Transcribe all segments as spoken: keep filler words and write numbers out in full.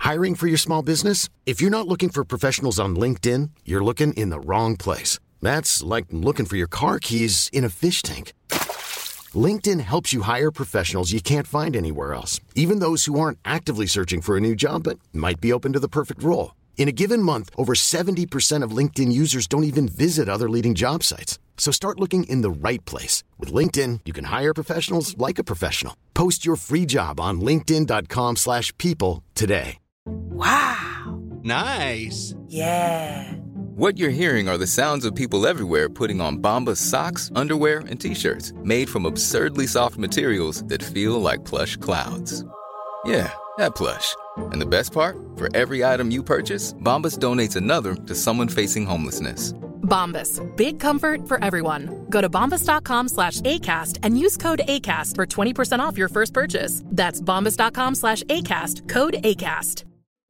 Hiring for your small business? If you're not looking for professionals on LinkedIn, you're looking in the wrong place. That's like looking for your car keys in a fish tank. LinkedIn helps you hire professionals you can't find anywhere else, even those who aren't actively searching for a new job but might be open to the perfect role. In a given month, over seventy percent of LinkedIn users don't even visit other leading job sites. So start looking in the right place. With LinkedIn, you can hire professionals like a professional. Post your free job on linkedin.com slash people today. Wow. Nice. Yeah. What you're hearing are the sounds of people everywhere putting on Bombas socks, underwear, and T-shirts made from absurdly soft materials that feel like plush clouds. Yeah, that plush. And the best part? For every item you purchase, Bombas donates another to someone facing homelessness. Bombas. Big comfort for everyone. Go to bombas.com slash ACAST and use code ACAST for twenty percent off your first purchase. That's bombas.com slash ACAST. Code ACAST.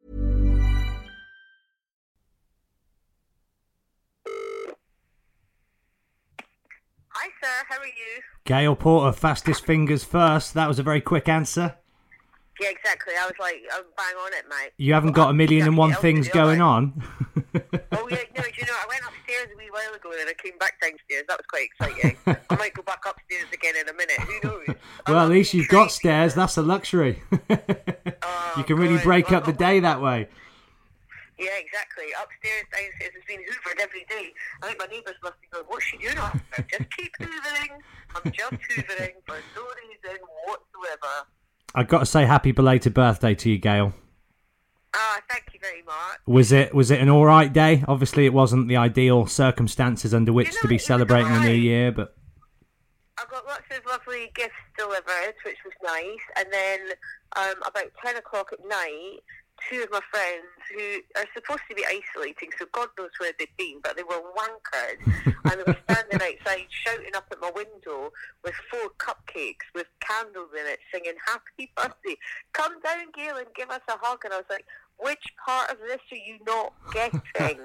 Hi, sir. How are you? Gail Porter, fastest fingers first. That was a very quick answer. Yeah, exactly. I was like, I'm bang on it, mate. You haven't got a million and one things going on. Oh, yeah, no, do you know, I went upstairs a wee while ago and I came back downstairs. That was quite exciting. I might go back upstairs again in a minute. Who knows? Well, at least you've got stairs. That's a luxury. Oh, you can really God. break Well, up the day that way. Yeah, exactly. Upstairs, downstairs, it's been hoovered every day. I think my neighbours must be going, what's she doing up there? Just keep hoovering. I'm just hoovering for no reason whatsoever. I've got to say happy belated birthday to you, Gail. Ah, thank you very much. Was it was it an all right day? Obviously, it wasn't the ideal circumstances under which You know, to be it was celebrating the new alright. year, but I got lots of lovely gifts delivered, which was nice. And then um, about ten o'clock at night, two of my friends who are supposed to be isolating, so God knows where they'd been, but they were wankered. And they were standing outside shouting up at my window with four cupcakes with candles in it, singing happy birthday. Come down, Gail, and give us a hug. And I was like, which part of this are you not getting?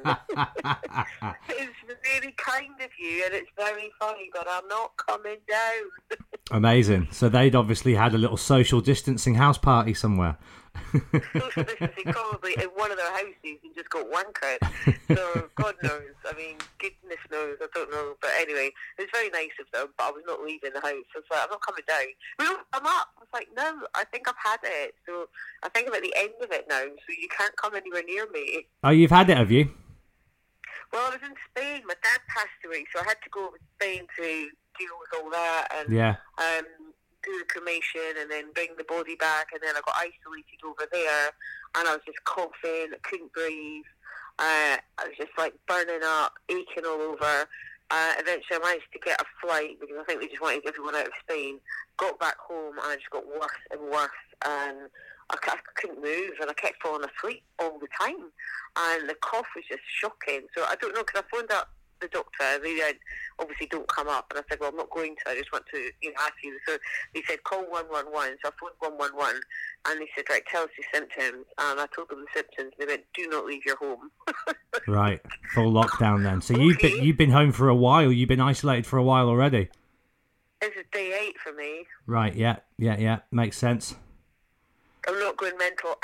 It's very kind of you, and it's very funny, but I'm not coming down. amazing. So they'd obviously had a little social distancing house party somewhere. Social distancing probably in one of their houses and just got wankered. So God knows. I mean, goodness knows. I don't know. But anyway, it was very nice of them. But I was not leaving the house. I was like, I'm not coming down. Well, I'm up. I was like, no, I think I've had it. So I think I'm at the end of it now. So you can't come anywhere near me. Oh, you've had it, have you? Well, I was in Spain. My dad passed away, so I had to go to Spain to deal with all that and Yeah. um, do the cremation and then bring the body back. And then I got isolated over there, and I was just coughing, I couldn't breathe. Uh, I was just like burning up, aching all over. Uh, eventually, I managed to get a flight because I think they just wanted everyone out of Spain. Got back home, and I just got worse and worse, and I, I couldn't move, and I kept falling asleep all the time. And the cough was just shocking. So I don't know, because I phoned up the doctor. They said, obviously, don't come up. And I said, well, I'm not going to. I just want to, you know, ask you. So they said, call one one one. So I phoned one one one, and they said, right, tell us your symptoms. And I told them the symptoms. They went, do not leave your home. Right, full lockdown then. So Okay. you've been you've been home for a while. You've been isolated for a while already. This is day eight for me. Right. Yeah. Yeah. Yeah. Makes sense. I'm not going mental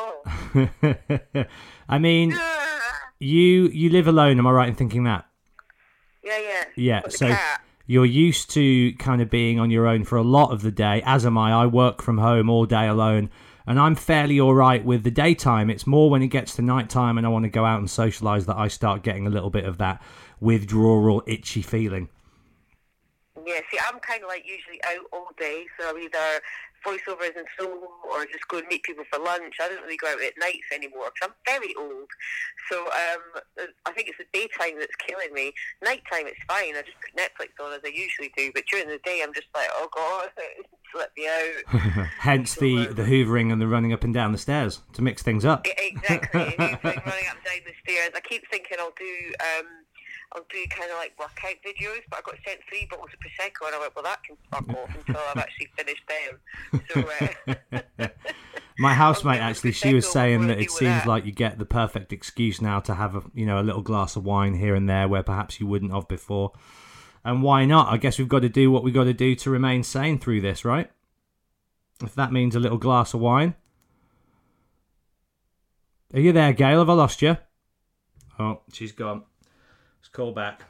at all. I mean, you you live alone. Am I right in thinking that? Yeah, yeah. Yeah. Got the So cat. you're used to kind of being on your own for a lot of the day. As am I. I work from home all day alone, and I'm fairly all right with the daytime. It's more when it gets to nighttime and I want to go out and socialise that I start getting a little bit of that withdrawal, itchy feeling. Yeah, see, I'm kind of like usually out all day, so I'm either voiceovers in Soho or just go and meet people for lunch. I don't really go out at nights anymore because I'm very old. So um, I think it's the daytime that's killing me. Nighttime, it's fine. I just put Netflix on as I usually do, but during the day, I'm just like, oh God, let me out. Hence the, the hoovering and the running up and down the stairs to mix things up. Yeah, exactly. Hoovering, running up and down the stairs. I keep thinking I'll do... Um, I'll do kind of like workout videos, but I got sent three bottles of Prosecco, and I went, well, that can fuck off until I've actually finished them. So, uh, My housemate, I'll actually, give she was Prosecco saying before I that it deal with seems that. like you get the perfect excuse now to have a, you know, a little glass of wine here and there where perhaps you wouldn't have before. And why not? I guess we've got to do what we've got to do to remain sane through this, right? If that means a little glass of wine. Are you there, Gail? Have I lost you? Oh, she's gone. Let's call back.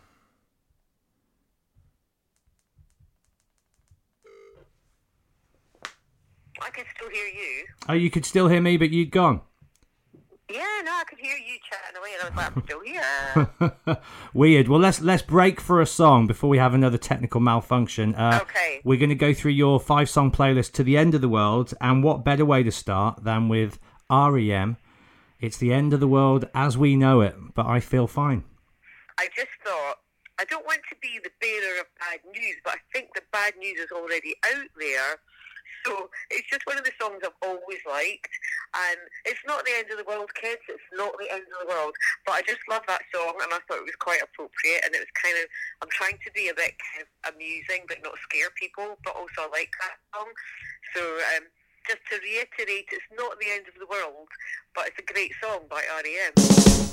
I can still hear you. Oh, you could still hear me, but you'd gone. Yeah, no, I could hear you chatting away, and I was like, I'm still here. Weird. Well, let's let's break for a song before we have another technical malfunction. Uh, okay. We're going to go through your five-song playlist to the end of the world, and what better way to start than with R E M? It's the end of the world as we know it, but I feel fine. I just thought, I don't want to be the bearer of bad news, but I think the bad news is already out there. So it's just one of the songs I've always liked, and it's not the end of the world, kids, it's not the end of the world, but I just love that song, and I thought it was quite appropriate, and it was kind of, I'm trying to be a bit kind of amusing, but not scare people, but also I like that song. So um, just to reiterate, it's not the end of the world, but it's a great song by R E M.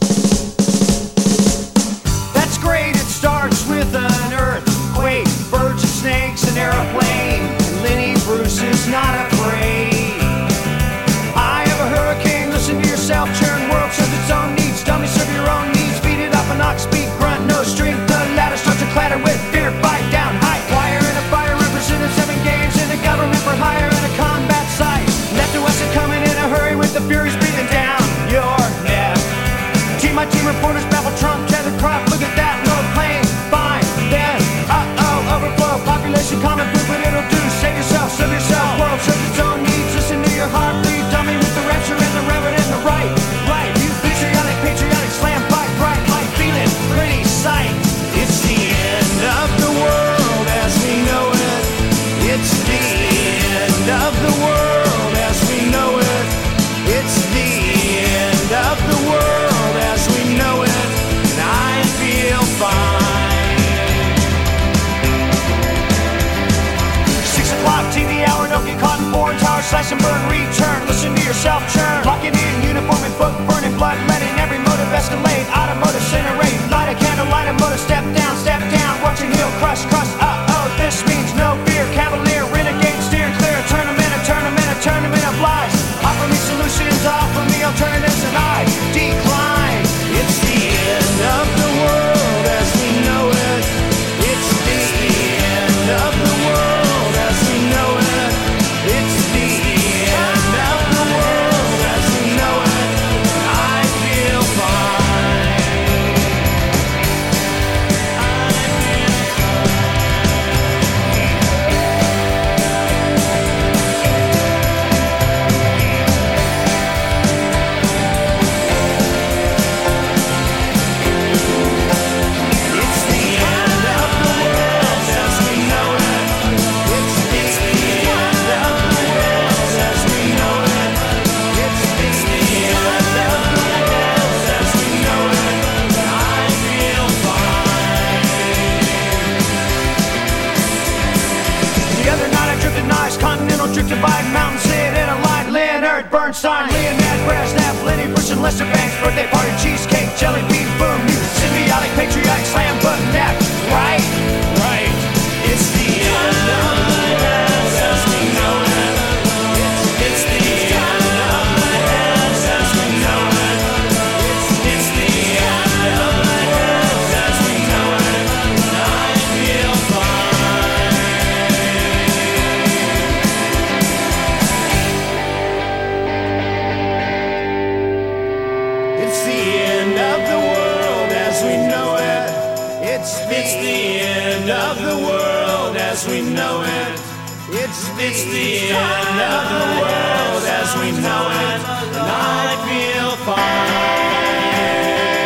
That's great, it starts with an earthquake, birds and snakes, an airplane. Lenny Bruce is not afraid. I have a hurricane, listen to yourself churn. World serves its own needs, dummy serve your own needs. Beat it up an ox, beat grunt, no strength. The ladder starts to clatter with fear, bite down, high wire and a fire. Represented seven games in a government for hire and a combat site. Left to us are coming in a hurry with the furies breathing down your neck. Team my team reporters babble Trump, tether crop, look at that low plane. Fine, then, uh-oh, overflow, population common poop, but it'll do. Save yourself, serve yourself, world serves its own needs. Listen to your heart, bleed, dummy with the rapture and the reverend and the right. Right, you patriotic, patriotic, slam, fight, bright, light, feeling, pretty sight. It's the end of the world as we know it. It's the end of the world as we know it. It's the end of the world as we know it. And I feel fine. T V hour, don't get caught in foreign tower, slash and burn, return, listen to yourself churn. Locking in, uniform and book, burning blood, letting every motive escalate. Automotive, incinerate, light a candle, light a motor, step down, step down, watching heel, crush, crush, uh-oh, this means no fear, cavalier, renegade, steering clear, a tournament, a tournament, a tournament of lies. Offer me solutions, offer me alternatives, and I decline. It's the end of the world as we know it. It's the end of the world. Divide mountains in in a line. Leonard Bernstein, Leonard Brezhnev, Lenny Bruce and Lester Banks, birthday party, cheesecake, jelly bean, boom, you symbiotic, patriotic, slam button, nap, right, right. It's the end of the world as we know it. It's, it's the end of the world as we know it. It's, it's the end of the world as we know it. And I feel fine. It's the end of the world as we know it. It's, it's the end of the world as we know it. It's, it's the end of the world as we know it. And I feel fine.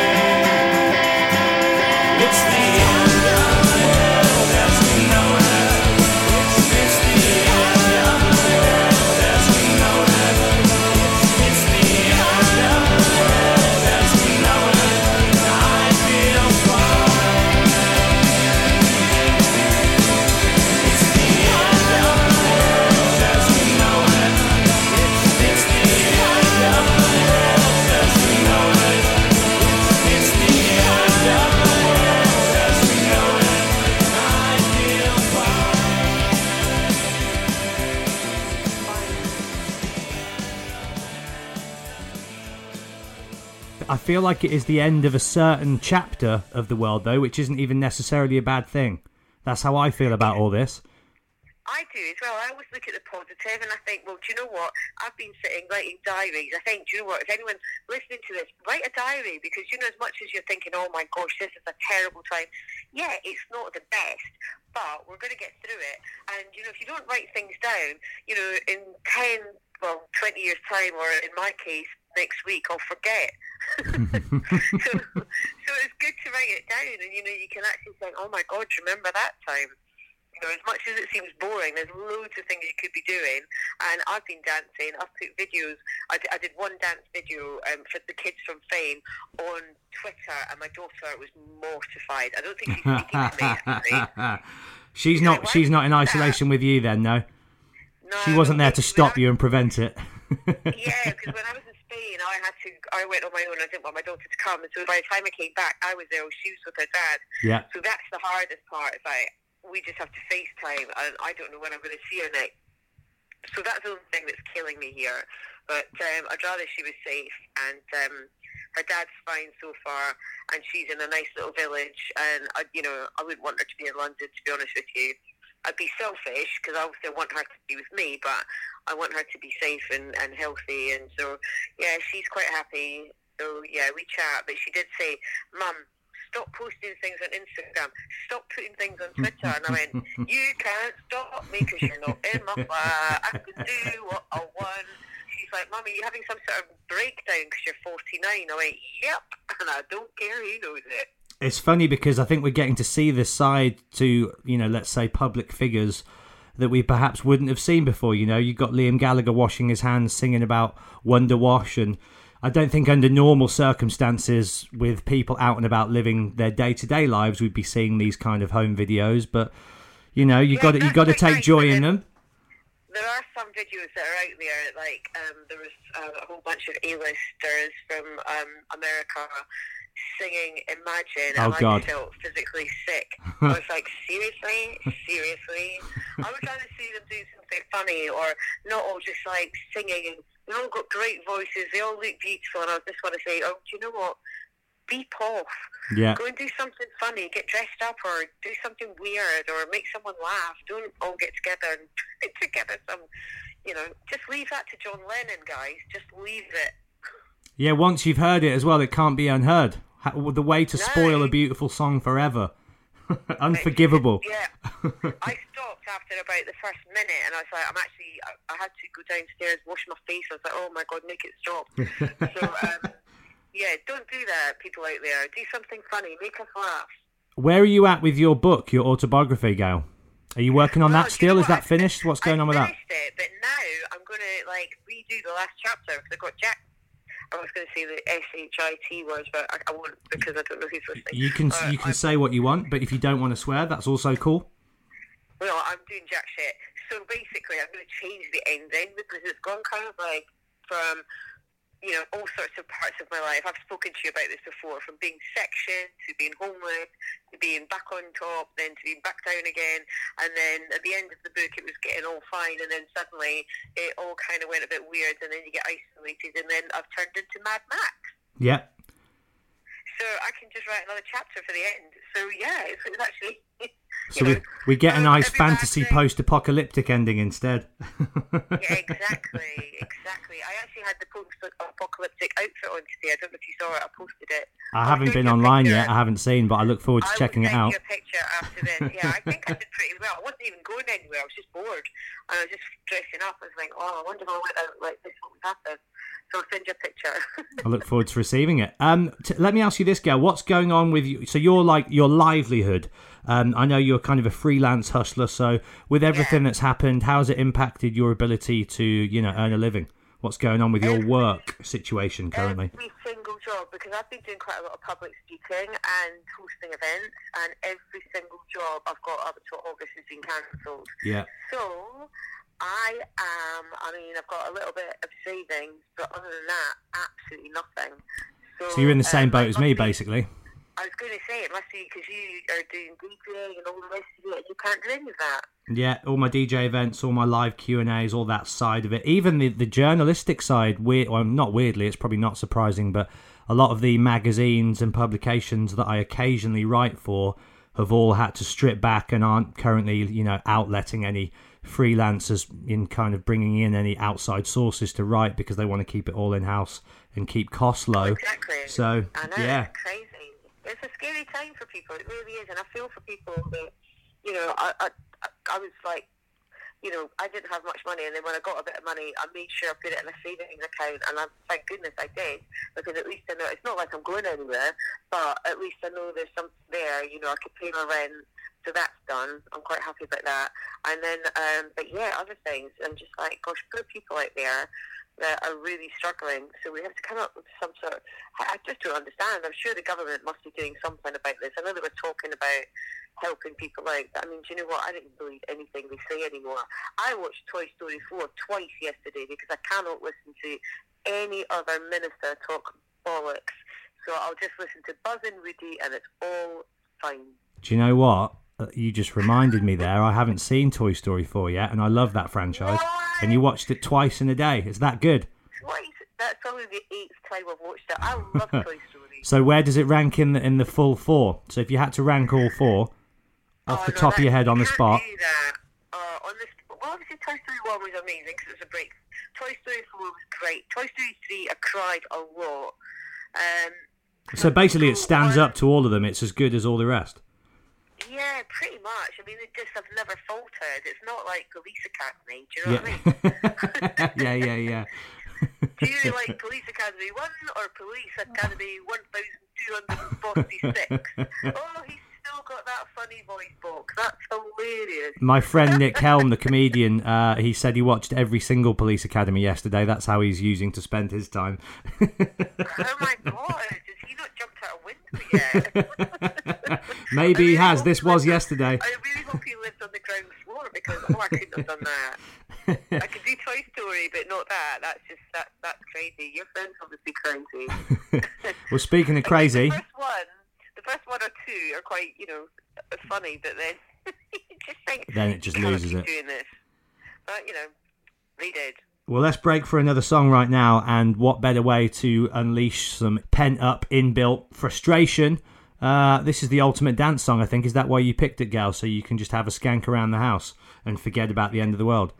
It's the end of the world as we know it. It's, it's the end of the world as we know it. It's, it's the end of the world as we know it. And I feel fine. It's the end of the world as we know it. It's, it's the end of I feel like it is the end of a certain chapter of the world, though, which isn't even necessarily a bad thing. That's how I feel about all this. I do as well. I always look at the positive and I think, well, do you know what? I've been sitting writing diaries. I think, do you know what? If anyone listening to this, write a diary, because, you know, as much as you're thinking, oh my gosh, this is a terrible time. Yeah, it's not the best, but we're going to get through it. And, you know, if you don't write things down, you know, in ten, well, twenty years' time, or in my case, next week, I'll forget. so, so it's good to write it down, and, you know, you can actually think, oh my God, remember that time? You know, as much as it seems boring, there's loads of things you could be doing. And I've been dancing. I've put videos. I did, I did one dance video um, for the kids from Fame on Twitter, and my daughter was mortified. I don't think she's speaking to me. Actually. She's you not. Know, she's not in isolation that? with you then, no. No. She wasn't there to stop you and prevent it. Yeah, because when I was in Spain, I had to. I went on my own. I didn't want my daughter to come, and so by the time I came back, I was ill. She was with her dad. Yeah. So that's the hardest part. Is like, we just have to FaceTime, and I don't know when I'm going to see her next. So that's the only thing that's killing me here. But um, I'd rather she was safe, and um, her dad's fine so far, and she's in a nice little village, and I, you know, I wouldn't want her to be in London, to be honest with you. I'd be selfish, because I also want her to be with me, but I want her to be safe and, and healthy, and so, yeah, she's quite happy. So, yeah, we chat, but she did say, Mum, stop posting things on Instagram, stop putting things on Twitter. And I went, you can't stop me because you're not in my flat. I can do what I want. She's like, Mum, are you having some sort of breakdown because you're forty-nine? I went, yep, and I don't care, he knows it. It's funny because I think we're getting to see this side to, you know, let's say public figures that we perhaps wouldn't have seen before. You know, you've got Liam Gallagher washing his hands, singing about Wonder Wash, and I don't think under normal circumstances with people out and about living their day-to-day lives we'd be seeing these kind of home videos, but you know, you yeah, got to, you got to take nice, joy in them. There are some videos that are out there, like um, there was uh, a whole bunch of A-listers from um, America singing Imagine, oh, and God. I felt physically sick. I was like, seriously? Seriously? I would rather see them do something funny, or not all just like singing, and they all got great voices, they all look beautiful, and I just want to say, oh, do you know what? Beep off. Yeah. Go and do something funny, get dressed up, or do something weird, or make someone laugh. Don't all get together and put together some, you know, just leave that to John Lennon, guys. Just leave it. Yeah, once you've heard it as well, it can't be unheard. The way to spoil no. a beautiful song forever. Unforgivable. Yeah. I stopped after about the first minute, and I was like, I'm actually, I, I had to go downstairs, wash my face. I was like, oh my God, make it stop. so, um, yeah, don't do that, people out there. Do something funny, make us laugh. Where are you at with your book, your autobiography, Gail? Are you working on well, that still? Is that I, finished? What's going I on with that? I finished it, but now I'm going to like redo the last chapter because I got Jack. I was going to say the S H I T words, but I, I won't because I don't know who's listening. You can uh, you can I'm, say what you want, but if you don't want to swear, that's also cool. Well, I'm doing jack shit. So basically, I'm going to change the ending because it's gone kind of like from, you know, all sorts of parts of my life. I've spoken to you about this before, from being sectioned to being homeless to being back on top, then to being back down again, and then at the end of the book it was getting all fine, and then suddenly it all kind of went a bit weird, and then you get isolated, and then I've turned into Mad Max. Yeah. So I can just write another chapter for the end. So yeah, it's, it's actually... So you we, know, we get a um, nice fantasy post-apocalyptic ending instead. Yeah, exactly, exactly. I actually had the post-apocalyptic outfit on today. I don't know if you saw it. I posted it. I haven't been online yet. I haven't seen, but I look forward to I checking it out. I will send you a picture after this. Yeah, I think I did pretty well. I wasn't even going anywhere. I was just bored. And I was just dressing up. I was like, oh, I wonder if I went out like this, what would happen? So I'll send you a picture. I look forward to receiving it. Um, t- let me ask you this, Gail. What's going on with you? So you're like your livelihood. Um, I know you're kind of a freelance hustler. So with everything yeah. that's happened, how's it impacted your ability to, you know, earn a living? What's going on with your every, work situation currently? Every single job, because I've been doing quite a lot of public speaking and hosting events, and every single job I've got up until August has been cancelled. Yeah. So I am, I mean, I've got a little bit of savings, but other than that, absolutely nothing. So, so you're in the same um, boat as me, basically. I was going to say, it must be because you are doing DJing and all the rest of it, and you can't do any of that. Yeah, all my D J events, all my live Q and A's, all that side of it. Even the, the journalistic side, weird, well, not weirdly, it's probably not surprising, but a lot of the magazines and publications that I occasionally write for have all had to strip back and aren't currently, you know, outletting any freelancers in kind of bringing in any outside sources to write because they want to keep it all in-house and keep costs low. Exactly. So, I know, yeah. it's crazy. It's a scary time for people. It really is. And I feel for people that, you know, I, I, I was like, you know, I didn't have much money, and then when I got a bit of money, I made sure I put it in a savings account, and I, thank goodness I did, because at least I know, it's not like I'm going anywhere, but at least I know there's something there, you know, I could pay my rent, so that's done. I'm quite happy about that. And then, um, but yeah, other things, I'm just like, gosh, poor people out there that are really struggling, so we have to come up with some sort of, I just don't understand. I'm sure the government must be doing something about this. I know they were talking about helping people out, but I mean, do you know what, I don't believe anything they say anymore. I watched Toy Story four twice yesterday because I cannot listen to any other minister talk bollocks, so I'll just listen to Buzz and Woody and it's all fine. Do you know what? You just reminded me there. I haven't seen Toy Story four yet, and I love that franchise. What? And you watched it twice in a day. Is that good? Twice? That's probably the eighth time I've watched it. I love Toy Story. So where does it rank in the in the full four? So if you had to rank all four off oh, the no, top that, of your head on the can't spot. Do that. Uh, on the sp- well, obviously Toy Story one was amazing because it was a break. Toy Story four was great. Toy Story three, I cried a lot. Um, So basically it stands up to all of them. It's as good as all the rest. Yeah, pretty much. I mean, it just have never faltered. It's not like Police Academy. Do you know Yeah. what I mean? yeah, yeah, yeah. Do you like Police Academy one or Police Academy one thousand two hundred forty-six? Oh, he's still got that funny voice box. That's hilarious. My friend Nick Helm, the comedian, uh, he said he watched every single Police Academy yesterday. That's how he's using to spend his time. Oh my God, has he not jumped out a window yet? Maybe he has. hope This he was lived- yesterday. I really hope he lived on the ground floor because oh, I couldn't have done that. I could do Toy Story, but not that. That's just that. That's crazy. Your friend's obviously crazy. Well, speaking of crazy, The first one, the first one or two are quite, you know, funny, but then you just think Then it just you can't loses keep it. doing this. But you know, they did. well, let's break for another song right now. And what better way to unleash some pent-up, inbuilt frustration? Uh, this is the ultimate dance song, I think. Is that why you picked it, Gal? So you can just have a skank around the house and forget about the end of the world?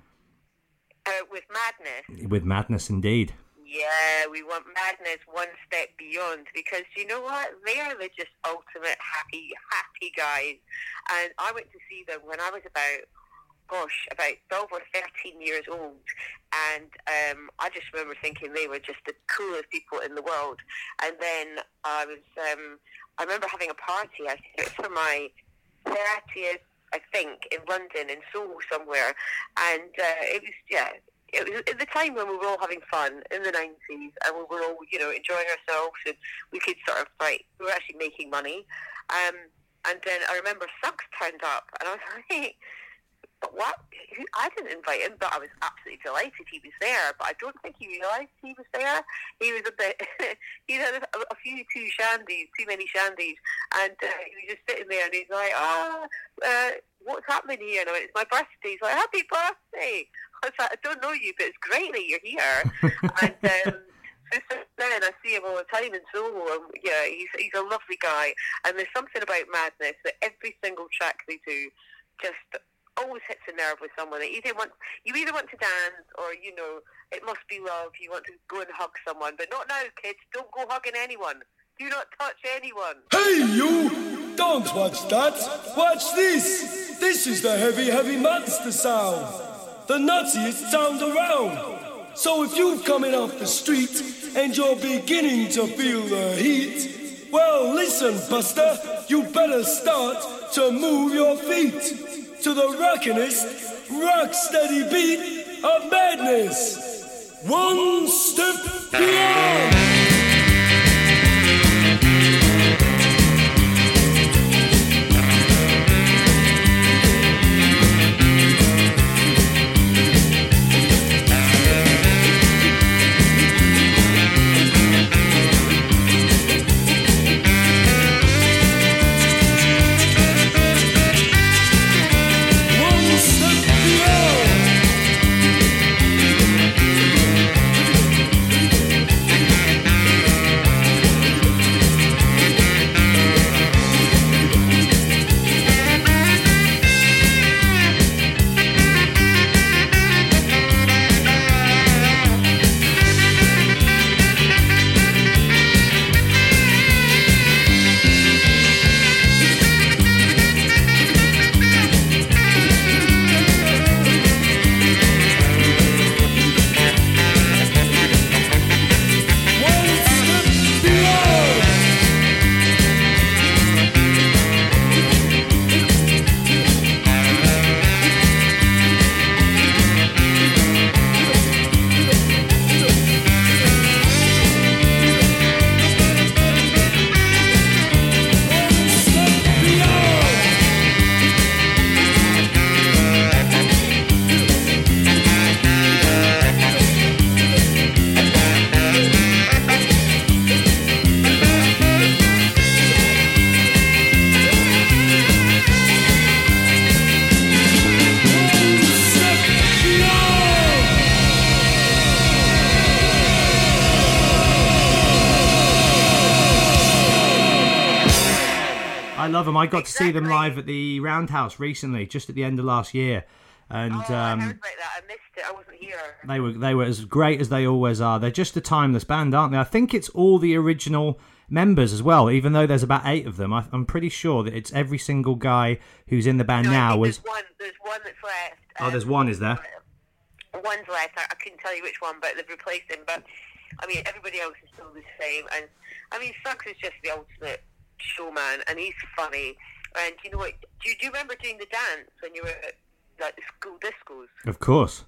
Uh, with Madness. With Madness, indeed. Yeah, we want Madness one step beyond because you know what? They are the just ultimate happy, happy guys. And I went to see them when I was about, gosh, about twelve or thirteen years old. And um, I just remember thinking they were just the coolest people in the world. And then I was, um, I remember having a party, I think it was for my thirtieth, I think, in London, in Soho somewhere. And uh, it was, yeah, it was at the time when we were all having fun in the nineties and we were all, you know, enjoying ourselves and we could sort of, like, we were actually making money. Um, and then I remember Suggs turned up and I was like, but what? Who- I didn't invite him, but I was absolutely delighted he was there. But I don't think he realised he was there. He was a bit, he had a, a few too shandies, too many shandies, and uh, he was just sitting there and he's like, ah, uh, what's happening here? And I went, it's my birthday. He's like, happy birthday. I was like, I don't know you, but it's great that you're here. and um, so since then, I see him all the time in Soho. And, yeah, he's, he's a lovely guy. And there's something about Madness that every single track they do just always hits a nerve with someone. That either want, you either want to dance or, you know, it must be love. You want to go and hug someone. But not now, kids. Don't go hugging anyone. Do not touch anyone. Hey, you! Don't watch that! Watch this! This is the heavy, heavy monster sound! The nuttiest sound around! So if you're coming off the street and you're beginning to feel the heat, well, listen, Buster, you better start to move your feet to the rockinest, rock-steady beat of Madness. One step beyond! love them. I got exactly. to see them live at the Roundhouse recently, just at the end of last year. And, oh, um, I heard about that. I missed it. I wasn't here. They were they were as great as they always are. They're just a timeless band, aren't they? I think it's all the original members as well, even though there's about eight of them. I, I'm pretty sure that it's every single guy who's in the band no, now. I think Was there's one. There's one that's left. Oh, there's one, is there? One's left. I, I couldn't tell you which one, but they've replaced him. But I mean, everybody else is still the same. And I mean, Suggs is just the ultimate showman, and he's funny. And you know what? Do you, do you remember doing the dance when you were at like the school discos? Of course.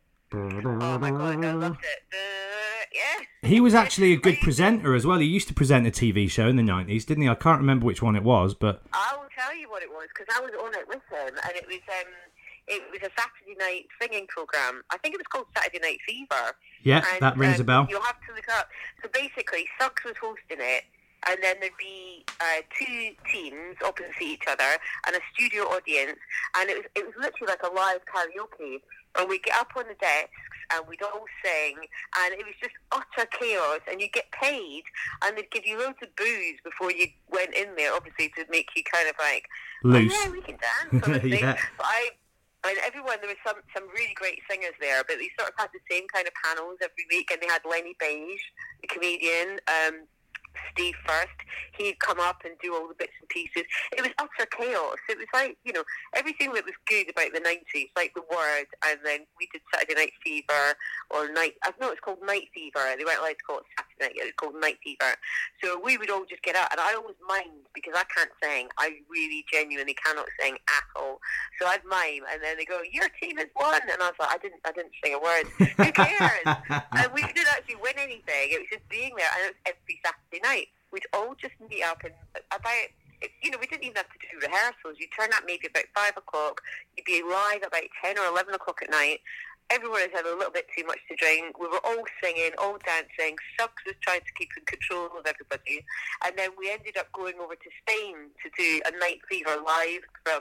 Oh my god, I loved it. Uh, yeah. He was actually a good presenter as well. He used to present a T V show in the nineties, didn't he? I can't remember which one it was, but I will tell you what it was, because I was on it with him, and it was um, it was a Saturday night singing program. I think it was called Saturday Night Fever. Yeah, and, that rings um, a bell. You'll have to look up. So basically, Suggs was hosting it, and then there'd be uh, two teams opposite each other and a studio audience, and it was it was literally like a live karaoke. And we'd get up on the desks and we'd all sing, and it was just utter chaos. And you'd get paid, and they'd give you loads of booze before you went in there, obviously to make you kind of like loose. Oh, yeah, we can dance. Sort of thing. Yeah. But I. And everyone, there was some, some really great singers there, but they sort of had the same kind of panels every week. And they had Lenny Beige, the comedian, um, Steve First. He'd come up and do all the bits and pieces. It was utter chaos. It was like, you know, everything that was good about the nineties, like The Word, and then we did Saturday Night Fever, or Night, I know it's called Night Fever. They weren't allowed to call it Saturday Night, it was called Night Fever. So we would all just get out, and I always mind, because I can't sing. I really genuinely cannot sing at all. So I'd mime, and then they go, your team has won, and I was like, I didn't, I didn't sing a word. Who cares? And we didn't actually win anything. It was just being there, and it was every Saturday night. We'd all just meet up, and about, you know, we didn't even have to do rehearsals. You'd turn up maybe about five o'clock. You'd be live about ten or eleven o'clock at night. Everyone had had a little bit too much to drink. We were all singing, all dancing. Suggs was trying to keep in control of everybody. And then we ended up going over to Spain to do a Night Fever live from,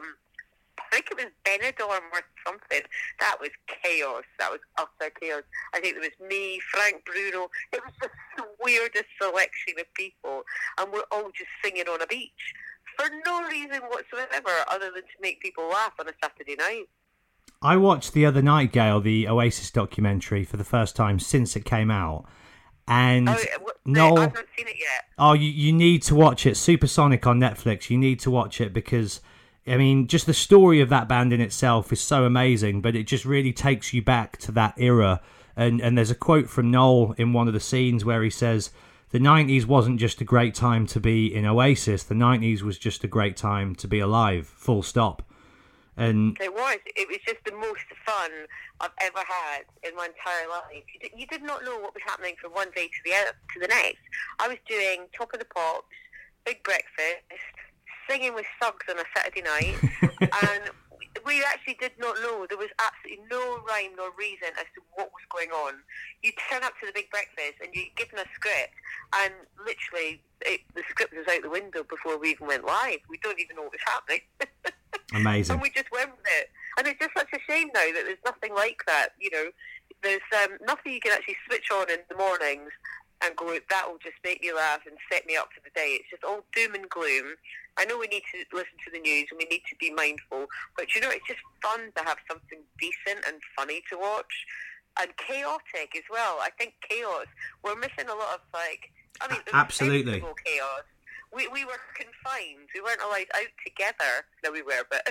I think it was Benidorm or something. That was chaos. That was utter chaos. I think there was me, Frank Bruno. It was just the weirdest selection of people. And we're all just singing on a beach for no reason whatsoever other than to make people laugh on a Saturday night. I watched the other night, Gail, the Oasis documentary for the first time since it came out. And oh, what, Noel, I haven't seen it yet. Oh, you, you need to watch it. Supersonic on Netflix. You need to watch it because, I mean, just the story of that band in itself is so amazing, but it just really takes you back to that era. And and there's a quote from Noel in one of the scenes where he says, the nineties wasn't just a great time to be in Oasis. The nineties was just a great time to be alive, full stop. And it was. It was just the most fun I've ever had in my entire life. You did, you did not know what was happening from one day to the other, to the next. I was doing Top of the Pops, Big Breakfast, singing with Suggs on a Saturday night, and we actually did not know. There was absolutely no rhyme nor reason as to what was going on. You turn up to the Big Breakfast and you're given a script, and literally it, the script was out the window before we even went live. We don't even know what was happening. Amazing. And we just went with it. And it's just such a shame now that there's nothing like that. You know, there's um, nothing you can actually switch on in the mornings and go, that will just make me laugh and set me up for the day. It's just all doom and gloom. I know we need to listen to the news and we need to be mindful, but you know, it's just fun to have something decent and funny to watch, and chaotic as well. I think chaos, we're missing a lot of, like, I mean, absolutely chaos. We we were confined. We weren't allowed out together. No, we were, but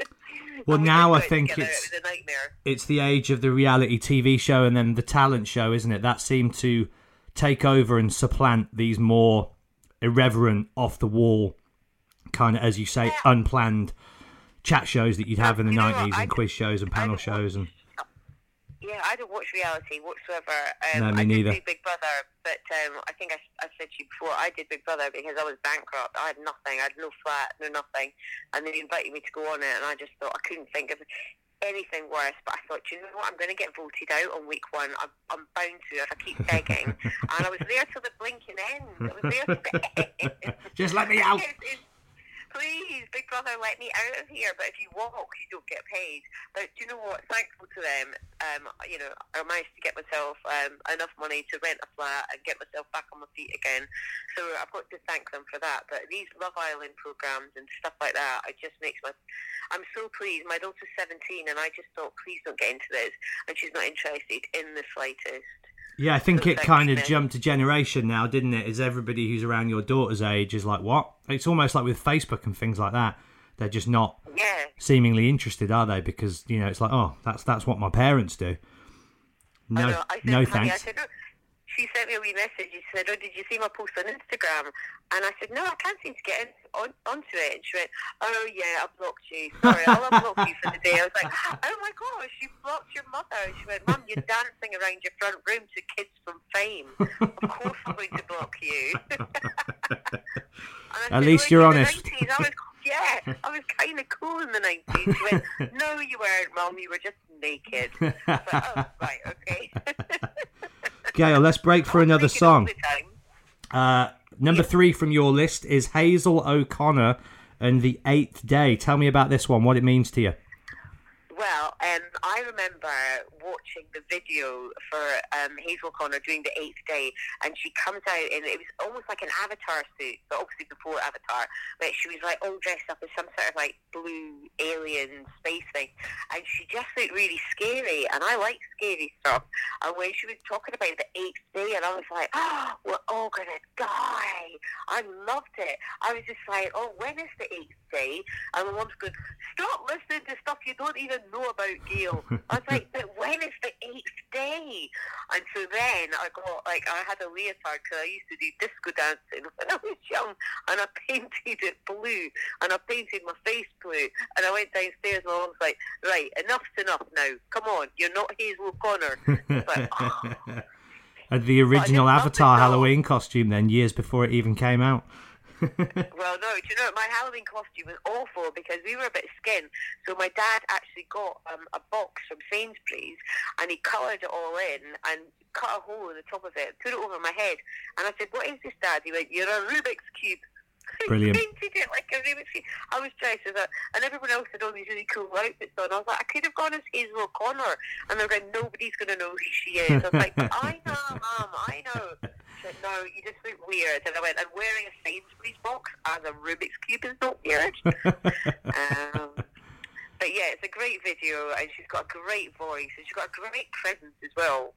well, we now I think together. it's It was a nightmare. It's the age of the reality T V show and then the talent show, isn't it? That seemed to take over and supplant these more irreverent, off the wall, kind of, as you say, yeah. unplanned chat shows that you'd have in the you know nineties what? and quiz shows and panel shows and. Yeah, I don't watch reality whatsoever. Um, no, me I neither. did do Big Brother, but um, I think I, I said to you before, I did Big Brother because I was bankrupt. I had nothing. I had no flat, no nothing. And they invited me to go on it, and I just thought I couldn't think of anything worse. But I thought, you know what, I'm going to get voted out on week one. I'm, I'm bound to if I keep begging. And I was there till the blinking end. I was there till the end. Just let me out. It's, it's, please, Big Brother, let me out of here. But if you walk, you don't get paid. But do you know what? Thankful to them, um, you know, I managed to get myself um, enough money to rent a flat and get myself back on my feet again. So I've got to thank them for that. But these Love Island programs and stuff like that, it just makes my... I'm so pleased. My daughter's seventeen, and I just thought, please don't get into this. And she's not interested in the slightest. Yeah, I think so it kind of you, jumped a generation now, didn't it? Is everybody who's around your daughter's age is like, what? It's almost like with Facebook and things like that. They're just not yeah. seemingly interested, are they? Because, you know, it's like, oh, that's that's what my parents do. No, I know. I said, no honey, thanks. I said, oh, she sent me a wee message. She said, oh, did you see my post on Instagram? And I said, no, I can't seem to get in, on, onto it. And she went, oh, yeah, I blocked you. Sorry, I'll unblock you for the day. I was like, oh, my gosh, you blocked your mother. And she went, Mum, you're dancing around your front room to Kids from Fame. Of course I'm going to block you. At said, least well, you're in honest. The nineties, I was, yeah, I was kind of cool in the nineties. She went, no, you weren't, Mum. You were just naked. I was like, oh, right, okay. Gail, let's break for another song. Uh, number three from your list is Hazel O'Connor and The Eighth Day. Tell me about this one, what it means to you. Well, um, I remember watching the video for um, Hazel O'Connor doing The Eighth Day, and she comes out in, it was almost like an Avatar suit, but obviously before Avatar, but she was like all dressed up as some sort of like blue alien space thing, and she just looked really scary, and I like scary stuff, and when she was talking about The Eighth Day, and I was like, oh, we're all going to die. I loved it. I was just like, oh, when is The Eighth Day? And my mum's going, stop listening to stuff you don't even know about, Gail. I was like, but when is the eighth day? And so then I got, like, I had a leotard because I used to do disco dancing when I was young, and I painted it blue, and I painted my face blue, and I went downstairs, and my mum was like, right, enough's enough now. Come on, you're not Hazel O'Connor. Like, oh. And the original Avatar Halloween costume then, years before it even came out. Well, no, do you know, my Halloween costume was awful because we were a bit skinned. So my dad actually got um, a box from Sainsbury's, and he coloured it all in and cut a hole in the top of it, put it over my head. And I said, what is this, Dad? He went, you're a Rubik's Cube. Brilliant. He painted it like a Rubik's Cube. I was dressed as a, and everyone else had all these really cool outfits on. I was like, I could have gone as Hazel O'Connor. And they're like, nobody's going to know who she is. I was like, I know, Mum, I know. She said, no, you just look weird. And I went, and wearing a Sainsbury's box as a Rubik's Cube is not weird. um, but yeah, it's a great video, and she's got a great voice, and she's got a great presence as well.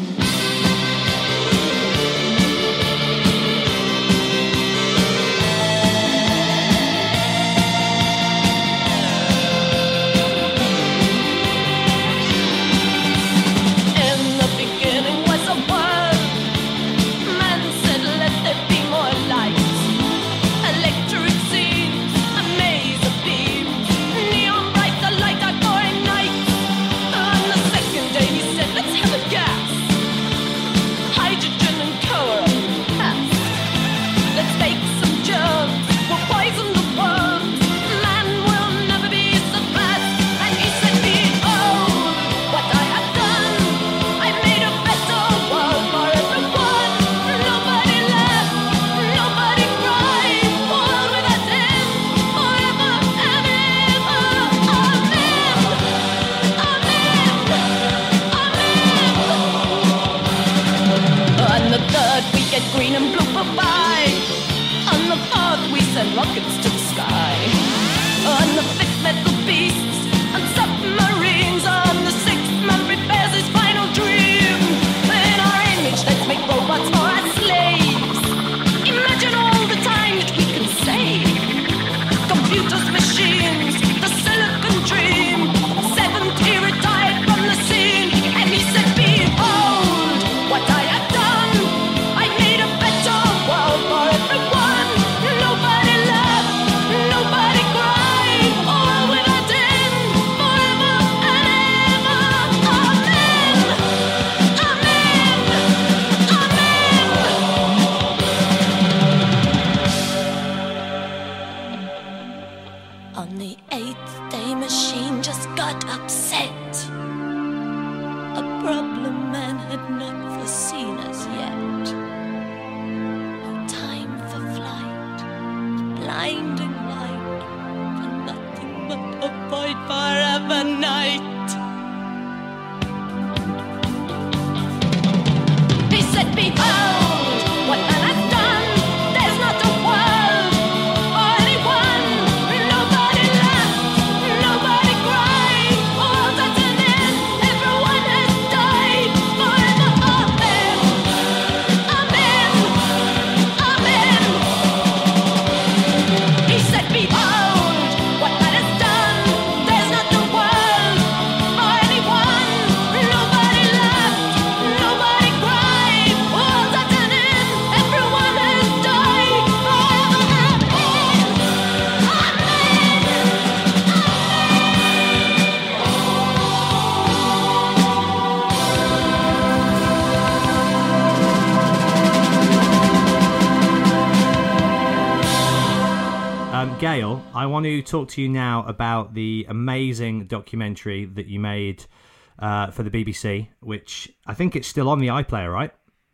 Green and blue bye-bye. On the fourth we send rockets to the sky. On the fifth metal beasts and submarines. On the sixth man prepares his final dream. In our image let's make robots for our slaves. Imagine all the time that we can save. Computers, machines, the silicon dream. Seventy retired from the scene, and he said, behold what I have done. blinding light Um, Gail, I want to talk to you now about the amazing documentary that you made uh, for the B B C, which I think it's still on the iPlayer, right?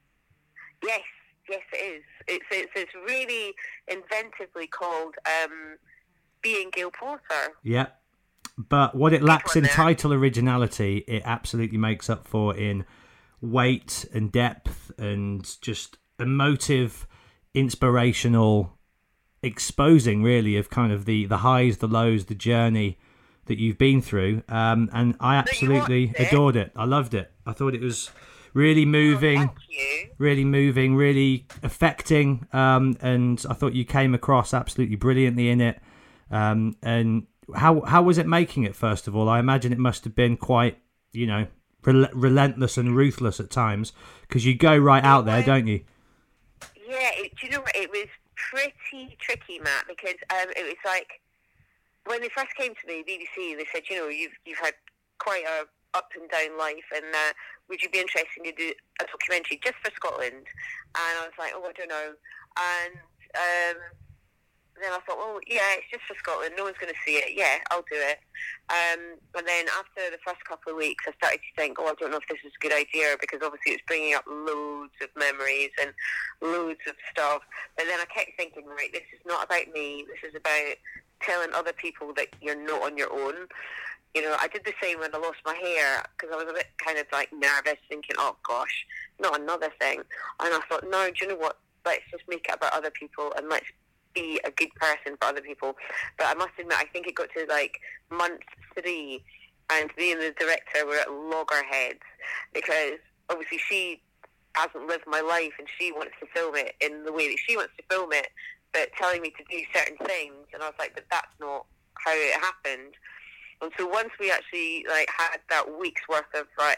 Yes, yes, it is. It's it's, it's really inventively called um, Being Gail Porter. Yeah, but what it lacks in there. title originality, it absolutely makes up for in weight and depth and just emotive, inspirational exposing, really, of kind of the, the highs, the lows, the journey that you've been through. Um, and I absolutely it? adored it. I loved it. I thought it was really moving, oh, thank you. really moving, really affecting. Um, and I thought you came across absolutely brilliantly in it. Um, and how how was it making it, first of all? I imagine it must have been quite, you know, rel- relentless and ruthless at times, because you go right out there, don't you? Yeah, it, do you know what? It was pretty tricky, Matt, because um, it was like, when they first came to me, B B C, they said, you know, you've you've had quite a up and down life, and uh, would you be interested to do a documentary just for Scotland? And I was like, oh, I don't know. And um, then I thought, well, yeah, it's just for Scotland. No one's going to see it. Yeah, I'll do it. Um, and then after the first couple of weeks, I started to think, oh, I don't know if this is a good idea, because obviously it's bringing up loads of memories and loads of stuff. But then I kept thinking, right, this is not about me. This is about telling other people that you're not on your own. You know, I did the same when I lost my hair, because I was a bit kind of like nervous, thinking, oh gosh, not another thing. And I thought, no, do you know what? Let's just make it about other people, and let's be a good person for other people. But I must admit, I think it got to like month three, and me and the director were at loggerheads, because obviously she hasn't lived my life, and she wants to film it in the way that she wants to film it, but telling me to do certain things, and I was like, but that's not how it happened. And so once we actually like had that week's worth of like,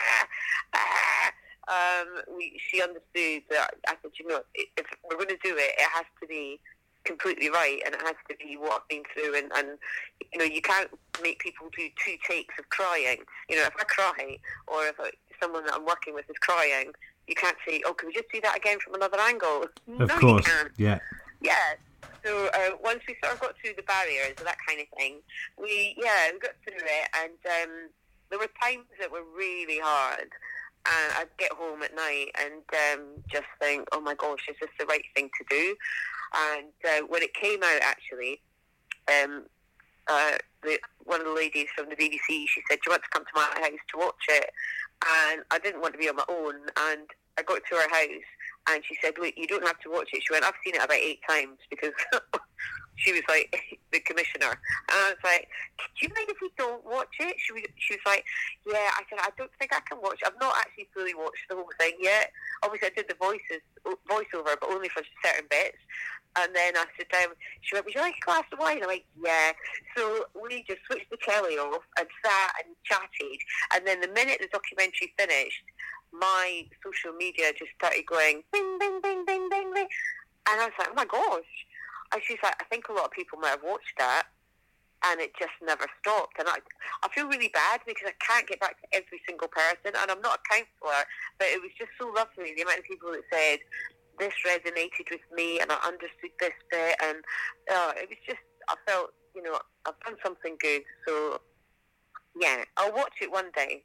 ah, ah, um, we she understood that. I said, you know, if we're going to do it, it has to be completely right, and it has to be what I've been through, and, and you know, you can't make people do two takes of crying. You know, if I cry, or if I, someone that I'm working with is crying, you can't say, oh, can we just do that again from another angle? Of no, course, you can't. yeah. Yeah. So uh, once we sort of got through the barriers and that kind of thing, we, yeah, we got through it, and um, there were times that were really hard. And I'd get home at night and um, just think, oh my gosh, is this the right thing to do? And uh, when it came out, actually, um, uh, the, one of the ladies from the B B C, she said, do you want to come to my house to watch it? And I didn't want to be on my own, and I got to her house, and she said, look, you don't have to watch it. She went, I've seen it about eight times, because she was like the commissioner. And I was like, do you mind if we don't watch it? She was, she was like, yeah. I said, I don't think I can watch it. I've not actually fully watched the whole thing yet. Obviously, I did the voices voiceover, but only for certain bits. And then I sat down, she went, would you like a glass of wine? I'm like, yeah. So we just switched the telly off and sat and chatted. And then the minute the documentary finished, my social media just started going bing, bing, bing, bing, bing, bing. And I was like, oh my gosh. And she's like, I think a lot of people might have watched that, and it just never stopped. And I, I feel really bad, because I can't get back to every single person, and I'm not a counsellor, but it was just so lovely, the amount of people that said, this resonated with me, and I understood this bit, and uh, it was just, I felt, you know, I've done something good. So, yeah, I'll watch it one day.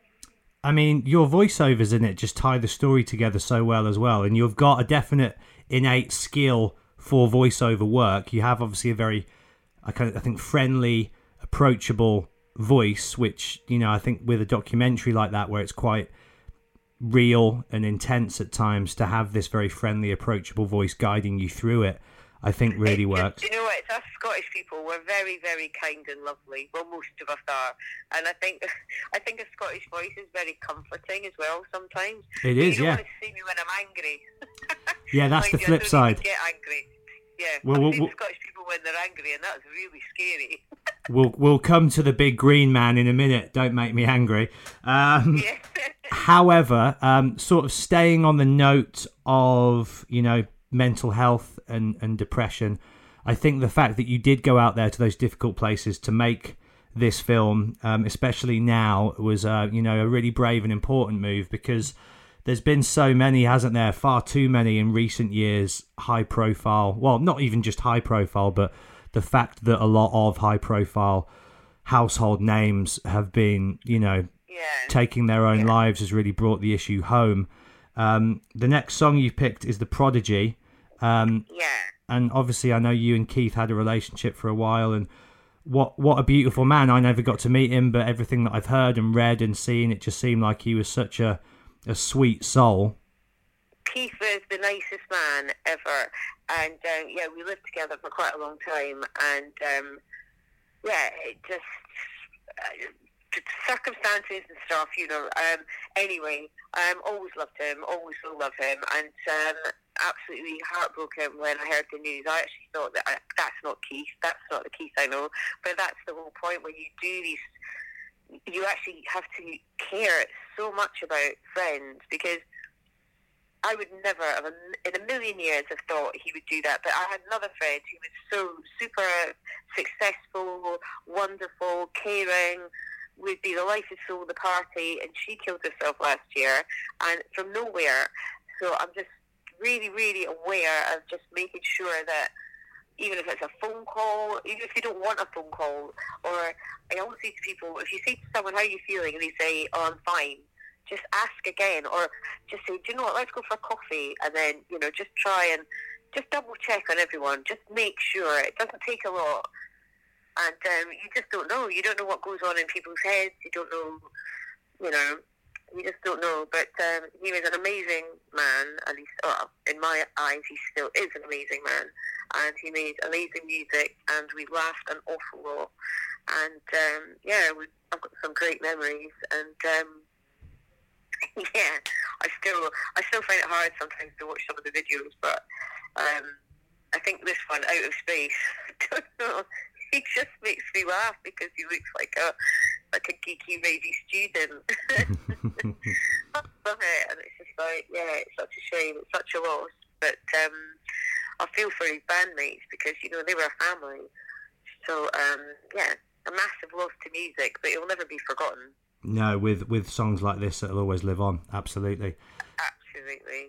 I mean, your voiceovers in it just tie the story together so well as well, and you've got a definite innate skill for voiceover work. You have obviously a very, I kind of, I think, friendly, approachable voice, which, you know, I think with a documentary like that, where it's quite real and intense at times, to have this very friendly, approachable voice guiding you through it, I think really works. Do you know what? It's us Scottish people. We're very, very kind and lovely. Well, most of us are, and I think I think a Scottish voice is very comforting as well. Sometimes it is. You don't yeah. want to see me when I'm angry. Yeah, that's like, the flip I don't side. Even get angry. Yeah. Well, I've we'll, seen we'll, Scottish people when they're angry, and that's really scary. we'll we'll come to the big green man in a minute. Don't make me angry. Um, yeah. However, um, sort of staying on the note of, you know, mental health and, and depression, I think the fact that you did go out there to those difficult places to make this film, um, especially now, was uh, you know, a really brave and important move, because there's been so many, hasn't there? Far too many in recent years, high profile. Well, not even just high profile, but the fact that a lot of high profile household names have been, you know, yeah. taking their own yeah. lives has really brought the issue home. Um, the next song you've picked is The Prodigy. Um, yeah. And obviously I know you and Keith had a relationship for a while, and what what a beautiful man. I never got to meet him, but everything that I've heard and read and seen, it just seemed like he was such a, a sweet soul. Keith was the nicest man ever, and um, yeah, we lived together for quite a long time, and um, yeah, it just uh, circumstances and stuff, you know. Um, anyway, um, always loved him, always will love him, and um, absolutely heartbroken when I heard the news. I actually thought that I, that's not Keith, that's not the Keith I know, but that's the whole point. When you do these, you actually have to care so much about friends, because I would never have a, in a million years have thought he would do that. But I had another friend who was so super successful, wonderful, caring, would be the life and soul of the party, and she killed herself last year, and from nowhere. So I'm just really, really aware of just making sure that even if it's a phone call, even if you don't want a phone call, or I always say to people, if you say to someone, how are you feeling, and they say, oh, I'm fine, just ask again, or just say, do you know what, let's go for coffee, and then, you know, just try and just double check on everyone, just make sure. It doesn't take a lot, and um, you just don't know. You don't know what goes on in people's heads. You don't know, you know, you just don't know. But um, he was an amazing man, at least well, in my eyes, he still is an amazing man, and he made amazing music, and we laughed an awful lot, and um, yeah, we, I've got some great memories, and um, yeah, I still I still find it hard sometimes to watch some of the videos, but um, I think this one, Out of Space, I don't know, he just makes me laugh because he looks like a like a geeky baby student. I love it, and it's just like, yeah, it's such a shame, it's such a loss, but um, I feel for his bandmates because, you know, they were a family, so um, yeah, a massive loss to music, but it will never be forgotten. No, with with songs like this, it'll always live on. Absolutely. Absolutely.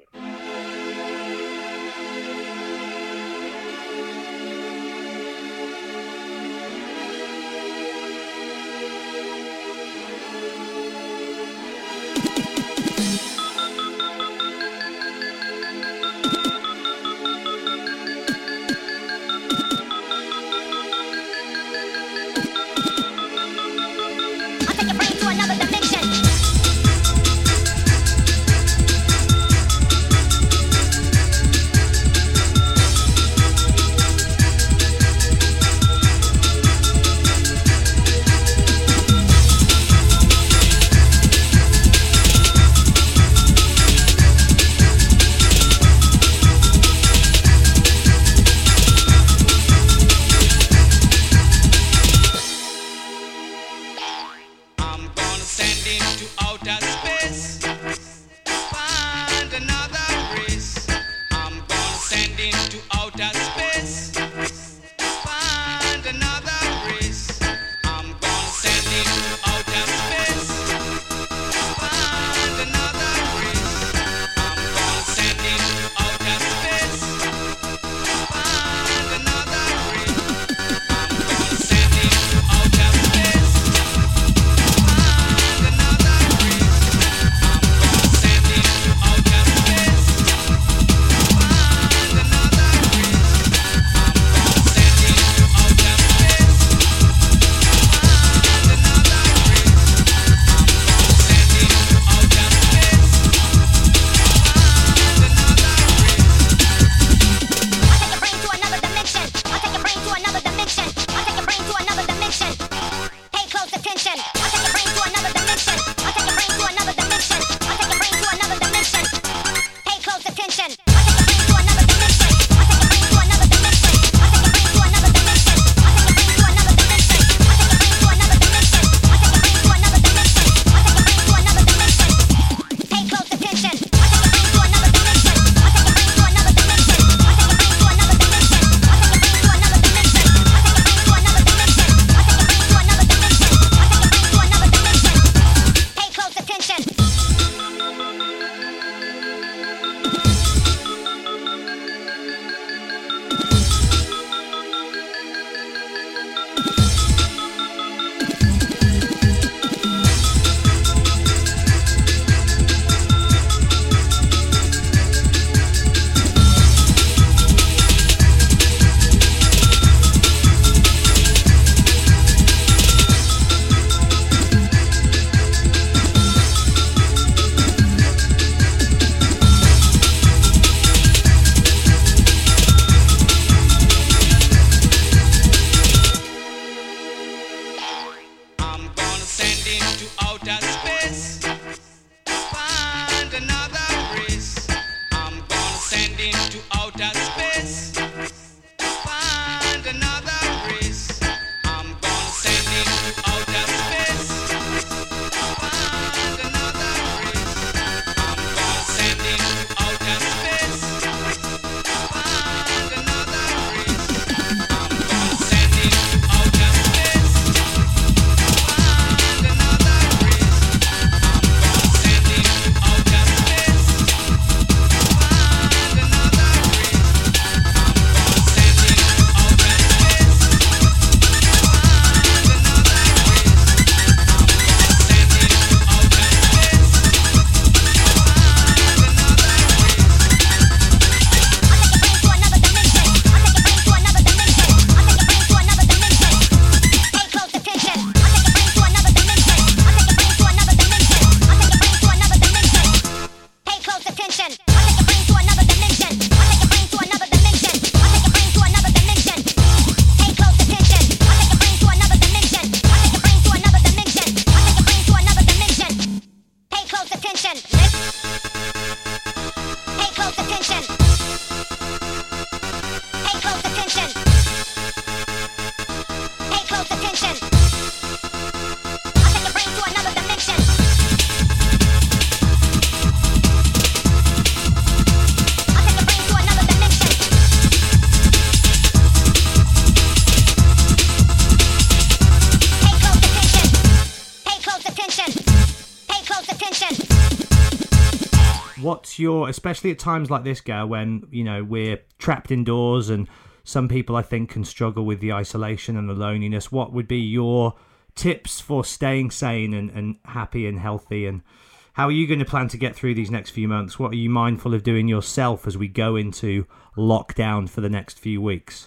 what's your, especially at times like this, girl, when, you know, we're trapped indoors and some people I think can struggle with the isolation and the loneliness, what would be your tips for staying sane and, and happy and healthy? And how are you going to plan to get through these next few months? What are you mindful of doing yourself as we go into lockdown for the next few weeks?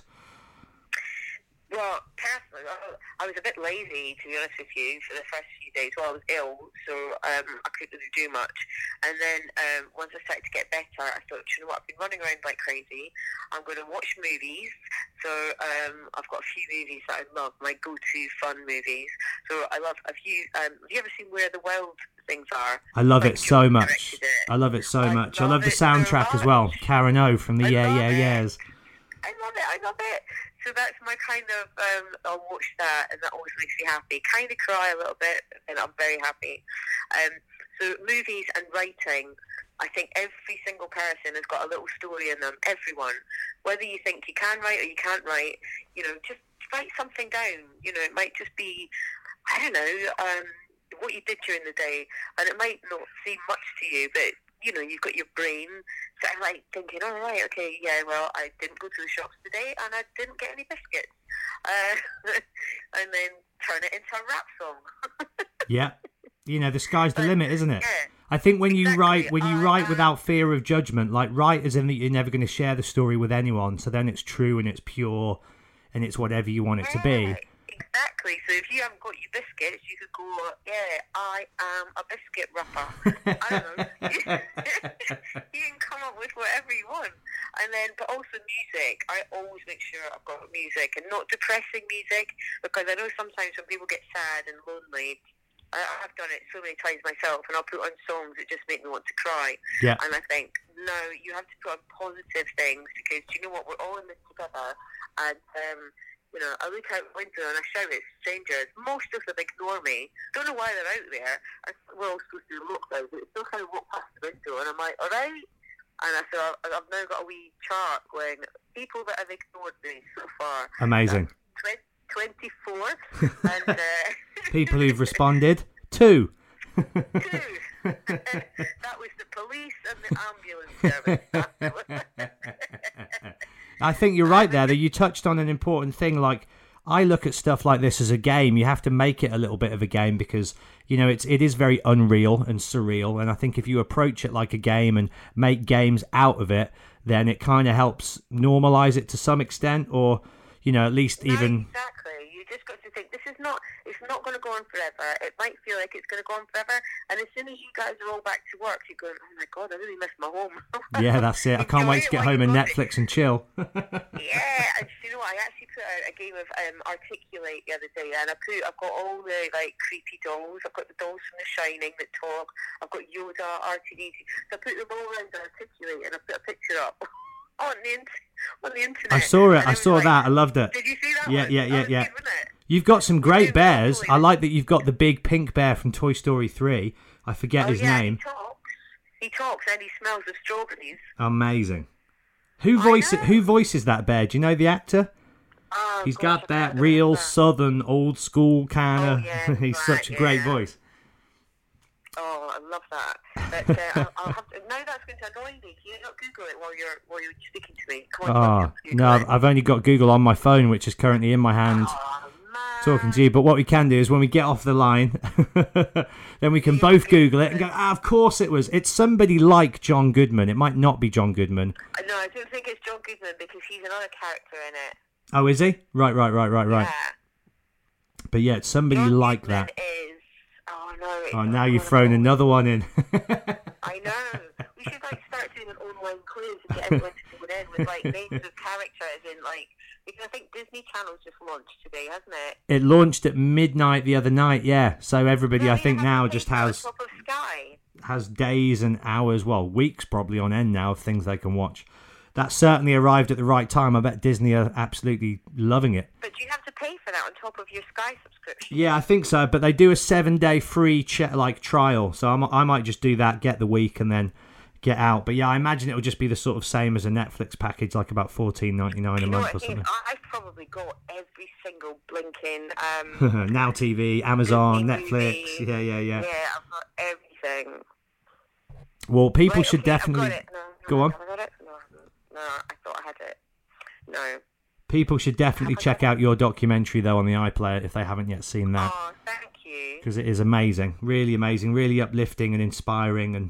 Well, personally, I was a bit lazy, to be honest with you, for the first few days. Well, I was ill, so um, I couldn't really do much. And then um, once I started to get better, I thought, you know what, I've been running around like crazy. I'm going to watch movies. So um, I've got a few movies that I love, my go-to fun movies. So I love, have you, um, have you ever seen Where the Wild Things Are? I love like, it so much. It. I love it so I much. love I love the it soundtrack so as well. much. Karen O from the I Yeah, love Yeah, it. Yeahs. I love it, I love it. So that's my kind of, um, I'll watch that and that always makes me happy. Kind of cry a little bit and I'm very happy. Um, so movies and writing, I think every single person has got a little story in them, everyone. Whether you think you can write or you can't write, you know, just write something down. You know, it might just be, I don't know, um, what you did during the day. And it might not seem much to you, but you know, you've got your brain sort of like thinking, all right, okay, yeah, well, I didn't go to the shops today and I didn't get any biscuits. Uh, and then turn it into a rap song. Yeah. You know, the sky's the but, limit, isn't it? Yeah, I think when you exactly. write, when you uh, write uh, without fear of judgment, like write as in that you're never going to share the story with anyone, so then it's true and it's pure and it's whatever you want it to be. Exactly. So if you haven't got your biscuits, you could go, yeah, I am a biscuit wrapper. I don't know. You can come up with whatever you want. And then, but also music. I always make sure I've got music and not depressing music, because I know sometimes when people get sad and lonely, I, I've done it so many times myself, and I'll put on songs that just make me want to cry. Yeah. And I think, no, you have to put on positive things, because do you know what? We're all in this together. And, um, you know, I look out the window and I shout at strangers. Most of them ignore me. Don't know why they're out there. I, we're all supposed to be locked out, but still kind of walk past the window and I'm like, all right. And I so I've, I've now got a wee chart going, people that have ignored me so far. Amazing. twenty-four. And uh, people who've responded, two. Two. That was the police and the ambulance service. I think you're right there, that you touched on an important thing. Like, I look at stuff like this as a game. You have to make it a little bit of a game because, you know, it's, it is very unreal and surreal. And I think if you approach it like a game and make games out of it, then it kind of helps normalize it to some extent, or, you know, at least no, even... Exactly. You just got to think, this is not, it's not going to go on forever. It might feel like it's going to go on forever. And as soon as you guys are all back to work, you're going, oh my God, I really miss my home. Yeah, that's it. I can't wait to get home and Netflix and chill. Yeah, and you know what? I actually put out a game of um, Articulate the other day, and I put, I've got all the like creepy dolls. I've got the dolls from The Shining that talk. I've got Yoda, R two D two. So I put them all around Articulate, and I put a picture up on the internet. On the internet. I saw it. I, I saw like, that. I loved it. Did you see that yeah, one? Yeah, yeah, that yeah, good, wasn't it? You've got some great bears. Lovely. I like that you've got the big pink bear from Toy Story three. I forget oh, his yeah, name. He talks. He talks and he smells of strawberries. Amazing. Who voices Who voices that bear? Do you know the actor? Oh, He's gosh, got that I real remember. southern, old school kind of. Oh, yeah, He's right, such a great yeah. voice. Oh, I love that. But uh, I'll, I'll have to, now that's going to annoy me. Can you not Google it while you're while you're speaking to me? Come on, Oh, Google no, it. I've, I've only got Google on my phone, which is currently in my hand, Oh, man. talking to you. But what we can do is when we get off the line, then we can You both Google Google it and go, ah, of course it was. It's somebody like John Goodman. It might not be John Goodman. Uh, No, I don't think it's John Goodman because he's another character in it. Oh, is he? Right, right, right, right, right. Yeah. But yeah, it's somebody John like Goodman that. Is, oh no. It's Oh, now not you've one thrown of those. another one in. I know. We should like start doing an online quiz and get everyone to put in with like names of characters and like, because I think Disney Channel's just launched today, hasn't it? It launched at midnight the other night, yeah. So everybody, No, I you think have now to just take it on has top of Sky. has days and hours, well, weeks probably on end now of things they can watch. That certainly arrived at the right time. I bet Disney are absolutely loving it. But do you have to pay for that on top of your Sky subscription? Yeah, I think so. But they do a seven-day free ch- like trial, so I'm, I might just do that, get the week, and then get out. But yeah, I imagine it'll just be the sort of same as a Netflix package, like about fourteen ninety-nine a You know month what or it is? something. I- I've probably got every single blinking um, Now T V, Amazon, Disney Netflix. movie. Yeah, yeah, yeah. Yeah, I've got everything. Well, people Right, should okay, I've definitely... got it. No, no, Go on. Have I got it? No, no, I thought I had it. No. People should definitely check out your documentary, though, on the iPlayer if they haven't yet seen that. Oh, thank you. Because it is amazing. Really amazing. Really uplifting and inspiring. And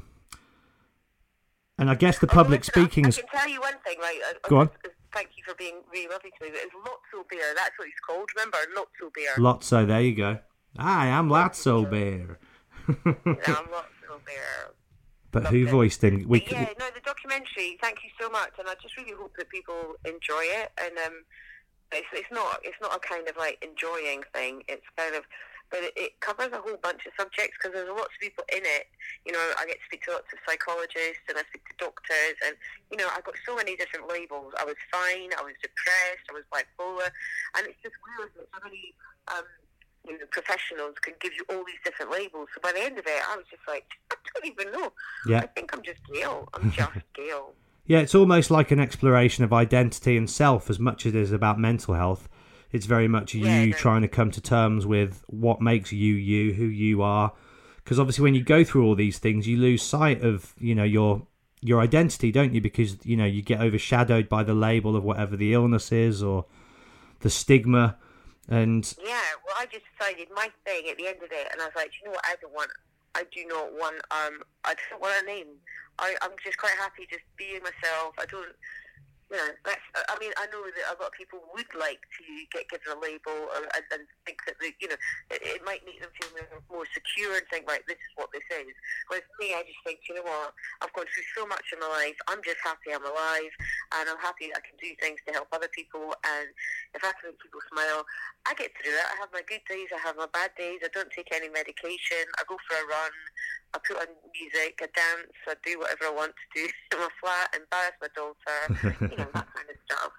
and I guess the Oh, public listen, speaking I, is... I can tell you one thing, right? I, Go on. I, thank you for being really lovely to me. But it's Lotso Bear. That's what he's called. Remember, Lotso Bear. Lotso, there you go. Hi, I'm Lotso Bear. Yeah, I'm Lotso Bear. But Loved who it. voiced him? We, But yeah, no, the documentary. Thank you so much, and I just really hope that people enjoy it. And um, it's it's not it's not a kind of like enjoying thing. It's kind of, but it, it covers a whole bunch of subjects because there's lots of people in it. You know, I get to speak to lots of psychologists and I speak to doctors, and you know, I got so many different labels. I was fine, I was depressed, I was bipolar, and it's just weird that so many um, you know, professionals can give you all these different labels. So by the end of it, I was just like, I don't even know. Yeah. I think I'm just Gail. I'm just Gail. Yeah, it's almost like an exploration of identity and self as much as it is about mental health. It's very much you Yeah, no. trying to come to terms with what makes you you, who you are. Because obviously when you go through all these things, you lose sight of, you know, your your identity, don't you? Because, you know, you get overshadowed by the label of whatever the illness is or the stigma. And Yeah, well, I just decided my thing at the end of it, and I was like, you know what, I don't want, I do not want, um, I don't want a name. I, I'm just quite happy just being myself. I don't, you know, that's, I mean, I know that a lot of people would like to get given a label or, and, and think that, they, you know, it, it might make them feel more, more secure and think, right, this is what this is. Whereas me, I just think, you know what, I've gone through so much in my life, I'm just happy I'm alive, and I'm happy I can do things to help other people, and if I can make people smile, I get to do it. I have my good days, I have my bad days, I don't take any medication, I go for a run, I put on music, I dance, I do whatever I want to do in my flat, embarrass my daughter, you know, that kind of stuff.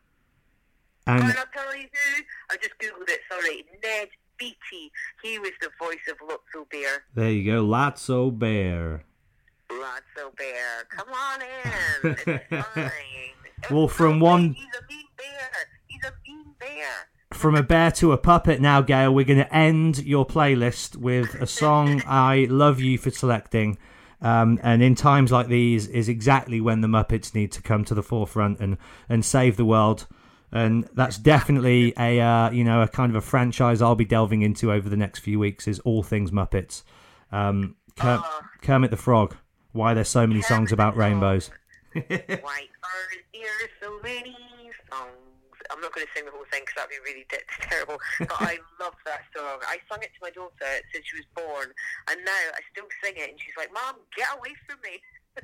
and And I'll tell you who, I just googled it, sorry, Ned Beatty. He was the voice of Lotso Bear. there you go, Lotso Bear. Lotso Bear, come on in, it's fine. Well, from one- He's a mean bear, he's a mean bear. From a bear to a puppet now, Gail, we're going to end your playlist with a song I love you for selecting. Um, and in times like these is exactly when the Muppets need to come to the forefront and, and save the world. And that's definitely a uh, you know a kind of a franchise I'll be delving into over the next few weeks is all things Muppets. Um, Ker- Oh. Kermit the Frog. Why there's so many songs about rainbows. Why are there so many songs? I'm not going to sing the whole thing because that'd be really d- terrible. But I love that song. I sung it to my daughter since she was born, and now I still sing it, and she's like, "Mom, get away from me."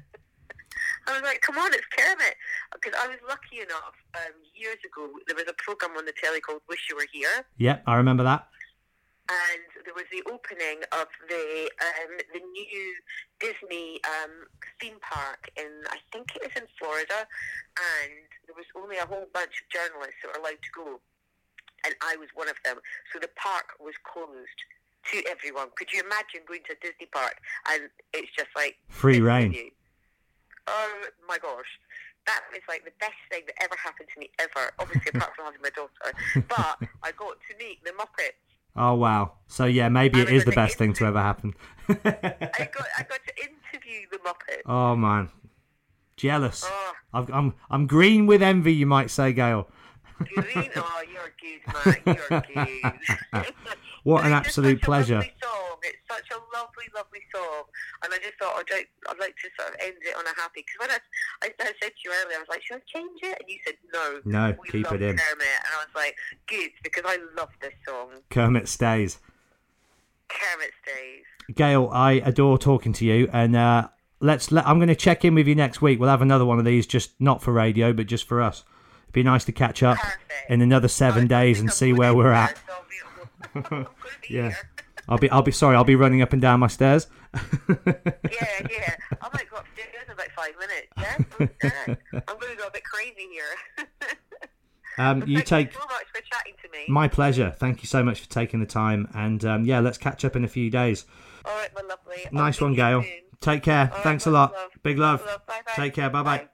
I was like, come on, it's Kermit. Because I was lucky enough, um, years ago, there was a program on the telly called Wish You Were Here. Yep, I remember that. And there was the opening of the um, the new Disney um, theme park in, I think it was in Florida, and there was only a whole bunch of journalists that were allowed to go, and I was one of them. So the park was closed to everyone. Could you imagine going to a Disney park and it's just like Free this reign. menu? Oh my gosh. That is like the best thing that ever happened to me ever. Obviously, apart from having my daughter. But I got to meet the Muppets. Oh, wow. So, yeah, maybe I it was is the like, best thing to ever happen. I got I got to interview the Muppets. Oh, man. Jealous. Oh. I've, I'm I'm green with envy, you might say, Gail. Green? Oh, you're good, man. You're good. What an But it's just absolute such a pleasure. lovely song. It's such a lovely, lovely song. And I just thought I'd like, I'd like to sort of end it on a happy. Because when I, I, I said to you earlier, I was like, should I change it? And you said, no. No, we keep love it in. Kermit. And I was like, good, because I love this song. Kermit stays. Kermit stays. Gail, I adore talking to you, and uh, let's. Let, I'm going to check in with you next week. We'll have another one of these, just not for radio, but just for us. It'd be nice to catch up Perfect. in another seven I days think and I'm see going where in we're there, at. so I'll be, I'm going to be Yeah. here. I'll be. I'll be sorry. I'll be running up and down my stairs. Yeah, yeah. I might go upstairs in about five minutes. Yeah, I'm, I'm going to go a bit crazy here. Um, But you thank take you so much for chatting to me. my pleasure. Thank you so much for taking the time, and um, yeah, let's catch up in a few days. All right, my lovely. I'll Nice see one, you Gail. soon. Take care. All right, Thanks a much lot. love. Big love. Much love. Bye-bye. Take care. Bye bye.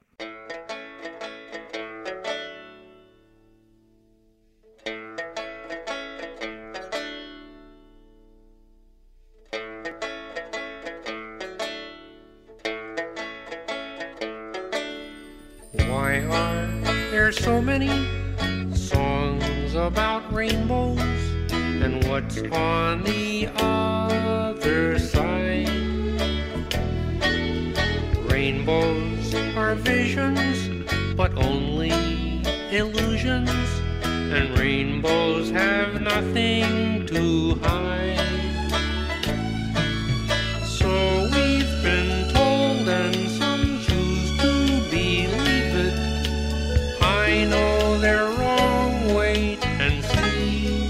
There's so many songs about rainbows and what's on the other side. Rainbows are visions, but only illusions, and rainbows have nothing to hide. So we've been told, and some choose to believe it. I know they're wrong, wait and see.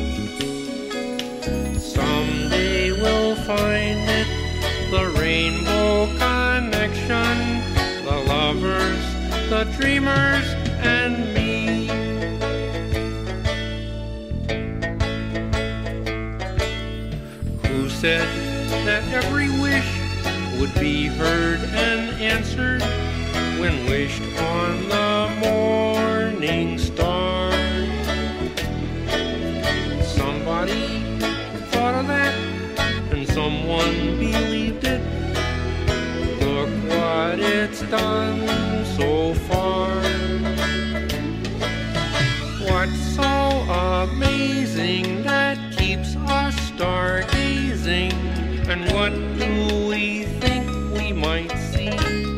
Someday we'll find it, the rainbow connection, the lovers, the dreamers, and me. Who said that every wish would be heard and answered when wished on the morning star? Somebody thought of that, and someone believed it. Look what it's done so far. What's so amazing that keeps us stargazing? And what do we think we might see?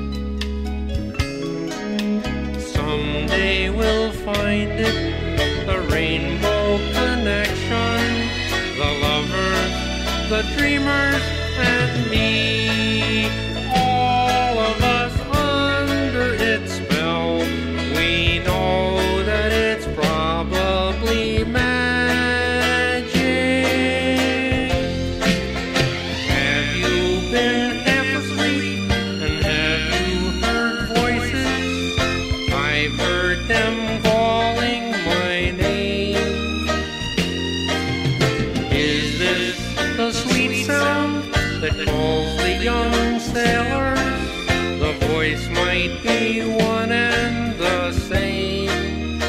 Someday we'll find it, the rainbow connection, the lovers, the dreamers, and me. All of us under its spell. We know that it's probably magic. Have you been half asleep? And have you heard voices? I've heard them calling my name. Is this the sweet sound that calls the young sailors? The voice might be one and the same.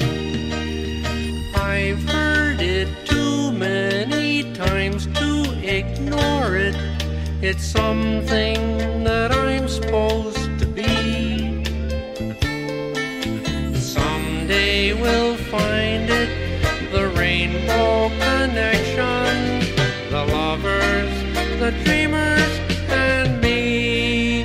I've heard it too many times to ignore it. It's something that I'm supposed to be. Someday we'll find it, the rainbow connection, the lovers, the dreamers, and me.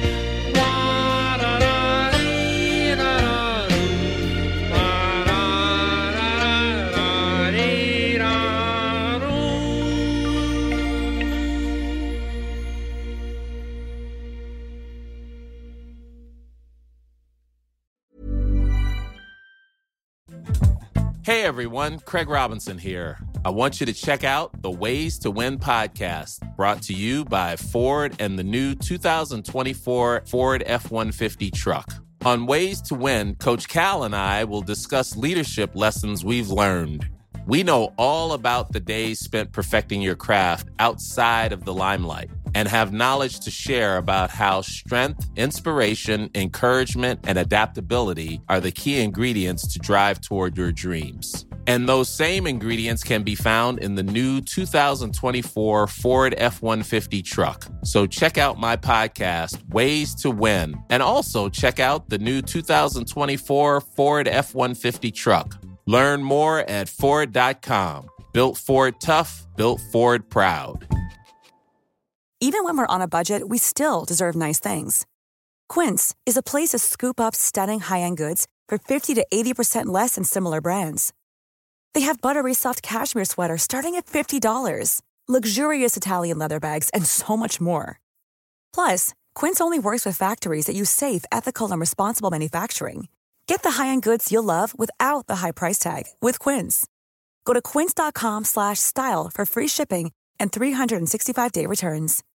Hey everyone, Craig Robinson here. I want you to check out the Ways to Win podcast, brought to you by Ford and the new two thousand twenty-four Ford F one fifty truck. On Ways to Win, Coach Cal and I will discuss leadership lessons we've learned. We know all about the days spent perfecting your craft outside of the limelight and have knowledge to share about how strength, inspiration, encouragement, and adaptability are the key ingredients to drive toward your dreams. And those same ingredients can be found in the new two thousand twenty-four Ford F one fifty truck. So check out my podcast, Ways to Win, and also check out the new two thousand twenty-four Ford F one fifty truck. Learn more at Ford dot com. Built Ford tough, built Ford proud. Even when we're on a budget, we still deserve nice things. Quince is a place to scoop up stunning high-end goods for fifty to eighty percent less than similar brands. They have buttery soft cashmere sweaters starting at fifty dollars, luxurious Italian leather bags, and so much more. Plus, Quince only works with factories that use safe, ethical, and responsible manufacturing. Get the high-end goods you'll love without the high price tag with Quince. Go to quince dot com slash style for free shipping and three sixty-five day returns.